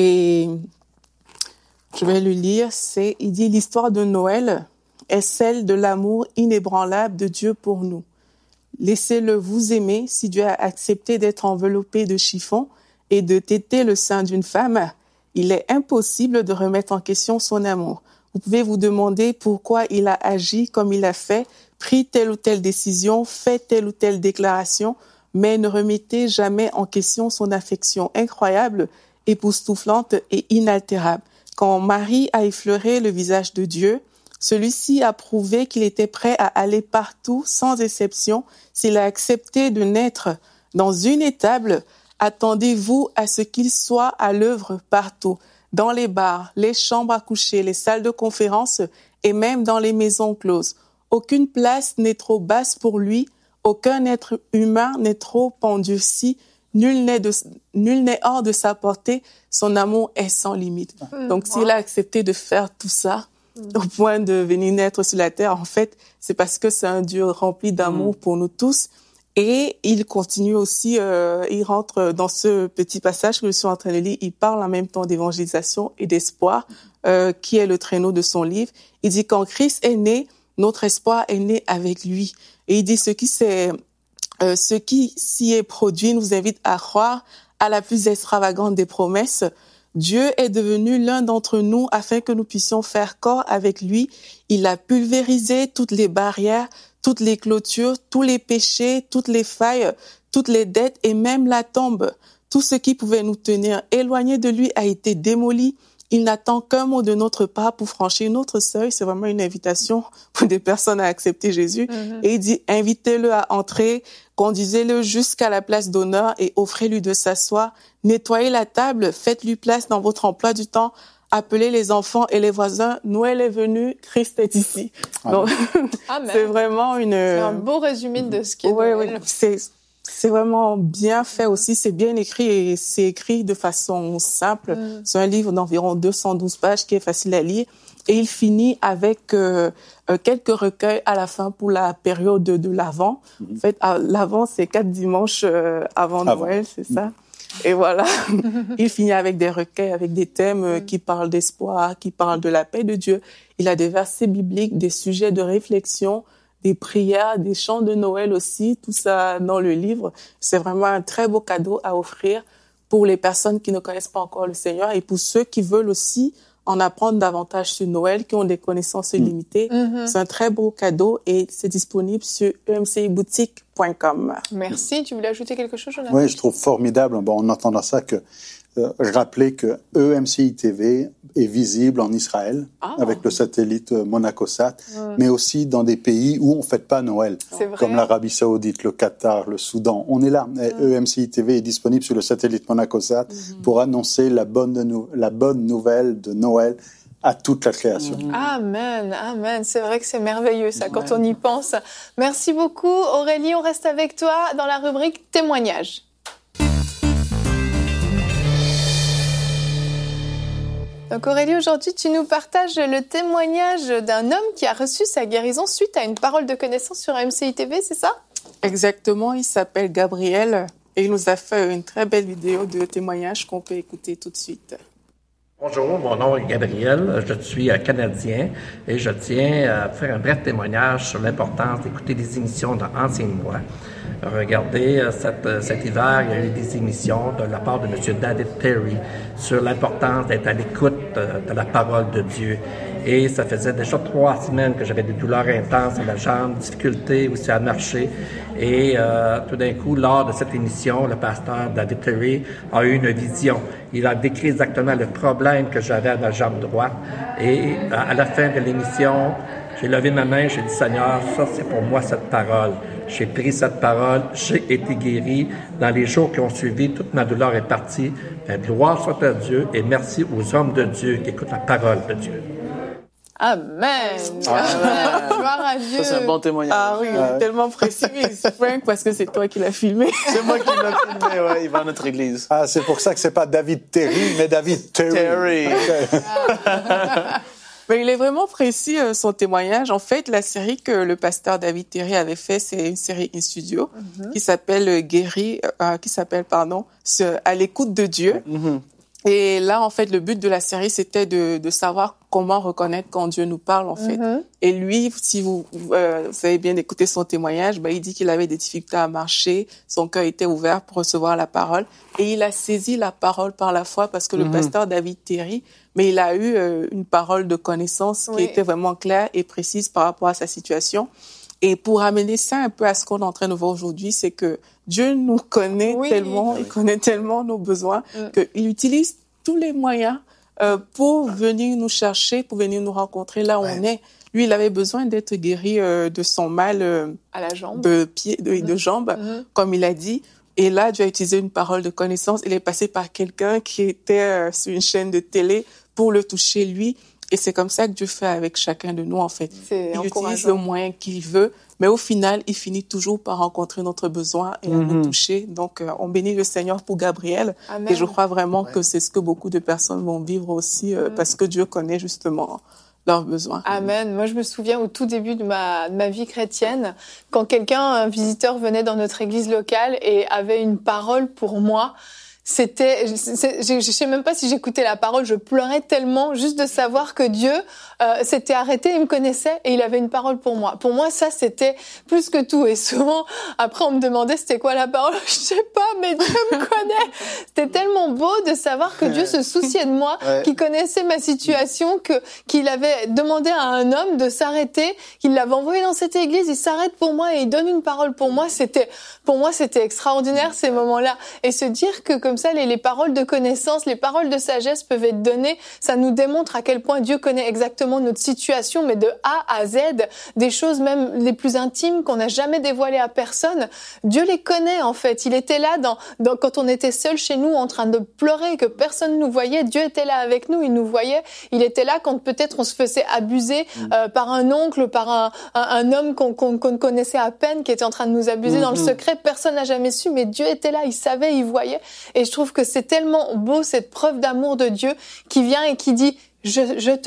Et je vais le lire, c'est, il dit, l'histoire de Noël est celle de l'amour inébranlable de Dieu pour nous. Laissez-le vous aimer si Dieu a accepté d'être enveloppé de chiffon et de téter le sein d'une femme. Il est impossible de remettre en question son amour. Vous pouvez vous demander pourquoi il a agi comme il a fait, pris telle ou telle décision, fait telle ou telle déclaration, mais ne remettez jamais en question son affection incroyable, époustouflante et inaltérable. Quand Marie a effleuré le visage de Dieu, celui-ci a prouvé qu'il était prêt à aller partout, sans exception, s'il a accepté de naître dans une étable. Attendez-vous à ce qu'il soit à l'œuvre partout, dans les bars, les chambres à coucher, les salles de conférence et même dans les maisons closes. Aucune place n'est trop basse pour lui, aucun être humain n'est trop endurci, nul n'est, de, nul n'est hors de sa portée, son amour est sans limite. Mmh. Donc s'il a accepté de faire tout ça, au point de venir naître sur la terre, en fait, c'est parce que c'est un Dieu rempli d'amour mmh. pour nous tous. Et il continue aussi, euh, il rentre dans ce petit passage que je suis en train de lire, il parle en même temps d'évangélisation et d'espoir, euh, qui est le traîneau de son livre. Il dit, quand Christ est né, notre espoir est né avec lui. Et il dit, ce qui s'est, euh, ce qui s'y est produit nous invite à croire à la plus extravagante des promesses. Dieu est devenu l'un d'entre nous afin que nous puissions faire corps avec lui. Il a pulvérisé toutes les barrières, toutes les clôtures, tous les péchés, toutes les failles, toutes les dettes et même la tombe. Tout ce qui pouvait nous tenir éloignés de lui a été démoli. Il n'attend qu'un mot de notre part pour franchir notre seuil. C'est vraiment une invitation pour des personnes à accepter Jésus. Mm-hmm. Et il dit, invitez-le à entrer, conduisez-le jusqu'à la place d'honneur et offrez-lui de s'asseoir. Nettoyez la table, faites-lui place dans votre emploi du temps. Appelez les enfants et les voisins. Noël est venu, Christ est ici. Amen. Donc, Amen. C'est vraiment une... C'est un beau résumé de ce qui est ouais, Noël. Oui, c'est... C'est vraiment bien fait aussi, c'est bien écrit et c'est écrit de façon simple. Mm. C'est un livre d'environ deux cent douze pages qui est facile à lire et il finit avec euh, quelques recueils à la fin pour la période de, de l'Avent. Mm. En fait, à l'Avent, c'est quatre dimanches euh, avant, avant Noël, c'est ça. Et voilà, il finit avec des recueils, avec des thèmes euh, qui parlent d'espoir, qui parlent de la paix de Dieu. Il a des versets bibliques, des sujets de réflexion, des prières, des chants de Noël aussi, tout ça dans le livre. C'est vraiment un très beau cadeau à offrir pour les personnes qui ne connaissent pas encore le Seigneur et pour ceux qui veulent aussi en apprendre davantage sur Noël, qui ont des connaissances limitées. Mm-hmm. C'est un très beau cadeau et c'est disponible sur e m c i boutique point com. Merci. Tu voulais ajouter quelque chose, Jonathan? Oui, je trouve formidable, bon, en entendant ça, que euh, rappeler que E M C I T V est visible en Israël ah. avec le satellite Monacosat, mm. mais aussi dans des pays où on ne fête pas Noël, comme l'Arabie Saoudite, le Qatar, le Soudan. On est là. Mm. E M C I T V est disponible sur le satellite Monacosat mm-hmm. pour annoncer la bonne, nou- la bonne nouvelle de Noël à toute la création. Mmh. Amen, amen. C'est vrai que c'est merveilleux, ça, quand on y pense. Merci beaucoup, Aurélie. On reste avec toi dans la rubrique témoignages. Donc Aurélie, aujourd'hui, tu nous partages le témoignage d'un homme qui a reçu sa guérison suite à une parole de connaissance sur M C I T V, c'est ça? Exactement, il s'appelle Gabriel et il nous a fait une très belle vidéo de témoignage qu'on peut écouter tout de suite. Bonjour, mon nom est Gabriel, je suis Canadien et je tiens à faire un bref témoignage sur l'importance d'écouter des émissions dans Enseigne-moi. Regardez, cet, cet hiver, il y a eu des émissions de la part de M. David Terry sur l'importance d'être à l'écoute de, de la parole de Dieu. Et ça faisait déjà trois semaines que j'avais des douleurs intenses à la jambe, difficultés aussi à marcher. Et euh, tout d'un coup, lors de cette émission, le pasteur David Terry a eu une vision. Il a décrit exactement le problème que j'avais à ma jambe droite. Et à la fin de l'émission, j'ai levé ma main, j'ai dit, Seigneur, ça c'est pour moi cette parole. J'ai pris cette parole, j'ai été guéri. Dans les jours qui ont suivi, toute ma douleur est partie. Mais gloire soit à Dieu et merci aux hommes de Dieu qui écoutent la parole de Dieu. Amen. Amen. Gloire à Dieu. Ça, c'est un bon témoignage. Ah oui, ouais. Tellement précis. Frank, parce que c'est toi qui l'as filmé. C'est moi qui l'ai filmé, ouais, il va à notre église. Ah, c'est pour ça que c'est pas David Terry, mais David Terry. Terry. Okay. Mais il est vraiment précis, euh, son témoignage. En fait, la série que le pasteur David Terry avait fait, c'est une série in studio mm-hmm. qui s'appelle euh, Guéri, euh, qui s'appelle, pardon, À l'écoute de Dieu. Mm-hmm. Et là, en fait, le but de la série, c'était de, de savoir comment reconnaître quand Dieu nous parle, en fait. Mm-hmm. Et lui, si vous, euh, vous avez bien écouté son témoignage, ben, il dit qu'il avait des difficultés à marcher, son cœur était ouvert pour recevoir la parole. Et il a saisi la parole par la foi parce que mm-hmm. le pasteur David Terry, mais il a eu euh, une parole de connaissance oui. qui était vraiment claire et précise par rapport à sa situation. Et pour amener ça un peu à ce qu'on est en train de voir aujourd'hui, c'est que Dieu nous connaît oui. tellement, oui. il connaît tellement nos besoins mm. qu'il utilise tous les moyens euh, pour venir nous chercher, pour venir nous rencontrer là où ouais. on est. Lui, il avait besoin d'être guéri euh, de son mal euh, à la jambe, de pied, de, mm. de jambe, mm. comme il a dit. Et là, Dieu a utilisé une parole de connaissance. Il est passé par quelqu'un qui était euh, sur une chaîne de télé pour le toucher lui. Et c'est comme ça que Dieu fait avec chacun de nous, en fait. C'est il utilise le moyen qu'il veut, mais au final, il finit toujours par rencontrer notre besoin et mm-hmm. à nous toucher. Donc, euh, on bénit le Seigneur pour Gabriel. Amen. Et je crois vraiment ouais. que c'est ce que beaucoup de personnes vont vivre aussi, euh, mm. parce que Dieu connaît justement leurs besoins. Amen. Moi, je me souviens au tout début de ma, de ma vie chrétienne, quand quelqu'un, un visiteur, venait dans notre église locale et avait une parole pour moi. C'était, je, je sais même pas si j'écoutais la parole, je pleurais tellement juste de savoir que Dieu euh, s'était arrêté, il me connaissait et il avait une parole pour moi. Pour moi, ça c'était plus que tout. Et souvent, après, on me demandait c'était quoi la parole. Je sais pas, mais Dieu me connaît. C'était tellement beau de savoir que Dieu se souciait de moi, ouais. qu'il connaissait ma situation, que qu'il avait demandé à un homme de s'arrêter, qu'il l'avait envoyé dans cette église, il s'arrête pour moi et il donne une parole pour moi. C'était, pour moi, c'était extraordinaire ces moments-là. Et se dire que comme ça, les, les paroles de connaissance, les paroles de sagesse peuvent être données. Ça nous démontre à quel point Dieu connaît exactement notre situation, mais de A à Z, des choses même les plus intimes qu'on n'a jamais dévoilées à personne. Dieu les connaît, en fait. Il était là dans, dans, quand on était seul chez nous en train de pleurer, que personne nous voyait. Dieu était là avec nous, il nous voyait. Il était là quand peut-être on se faisait abuser mmh. euh, par un oncle, par un, un, un homme qu'on, qu'on, qu'on connaissait à peine, qui était en train de nous abuser mmh. dans le secret. Personne n'a jamais su, mais Dieu était là, il savait, il voyait. Et je trouve que c'est tellement beau, cette preuve d'amour de Dieu qui vient et qui dit « Je, je te connais ».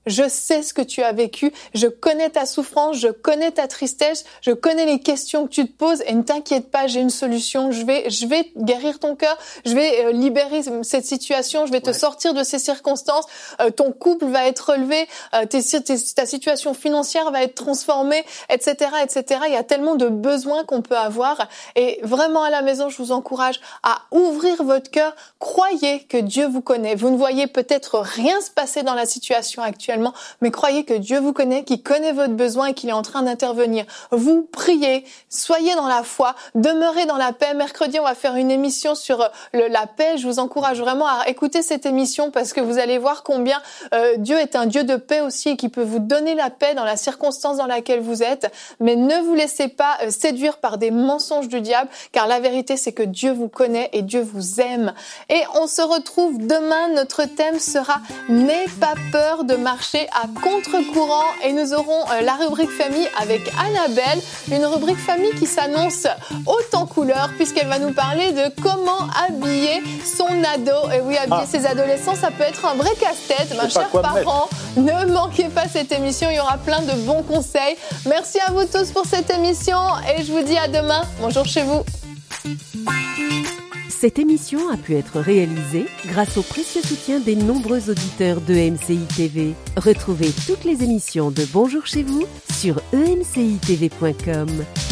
je sais ce que tu as vécu, je connais ta souffrance, je connais ta tristesse, je connais les questions que tu te poses et ne t'inquiète pas, j'ai une solution, je vais, je vais guérir ton cœur, je vais euh, libérer cette situation, je vais te ouais. sortir de ces circonstances, euh, ton couple va être relevé, euh, tes, tes, ta situation financière va être transformée, et cetera, et cetera. Il y a tellement de besoins qu'on peut avoir et vraiment à la maison, je vous encourage à ouvrir votre cœur. Croyez que Dieu vous connaît. Vous ne voyez peut-être rien se passer dans la situation actuellement, mais croyez que Dieu vous connaît, qu'il connaît votre besoin et qu'il est en train d'intervenir. Vous priez, soyez dans la foi, demeurez dans la paix. Mercredi, on va faire une émission sur le, la paix. Je vous encourage vraiment à écouter cette émission parce que vous allez voir combien euh, Dieu est un Dieu de paix aussi et qui peut vous donner la paix dans la circonstance dans laquelle vous êtes. Mais ne vous laissez pas euh, séduire par des mensonges du diable, car la vérité, c'est que Dieu vous connaît et Dieu vous aime. Et on se retrouve demain. Notre thème sera « N'aie pas peur de marcher à contre-courant » et nous aurons euh, la rubrique famille avec Annabelle, une rubrique famille qui s'annonce haute en couleurs puisqu'elle va nous parler de comment habiller son ado. Et oui, habiller ah. ses adolescents, ça peut être un vrai casse-tête. Ma chère parents, ne manquez pas cette émission, il y aura plein de bons conseils. Merci à vous tous pour cette émission et je vous dis à demain. Bonjour chez vous. Cette émission a pu être réalisée grâce au précieux soutien des nombreux auditeurs d'E M C I T V. Retrouvez toutes les émissions de Bonjour chez vous sur e m c i t v point com.